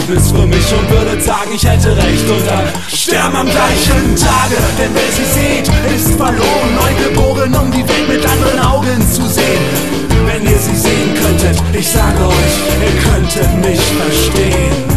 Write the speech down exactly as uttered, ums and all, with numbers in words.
Ergebnis für mich und würde sagen, ich hätte recht und dann sterben am gleichen Tage. Denn wer sie sieht, ist verloren, neugeboren, um die Welt mit anderen Augen zu sehen. Wenn ihr sie sehen könntet, ich sage euch, ihr könntet mich verstehen.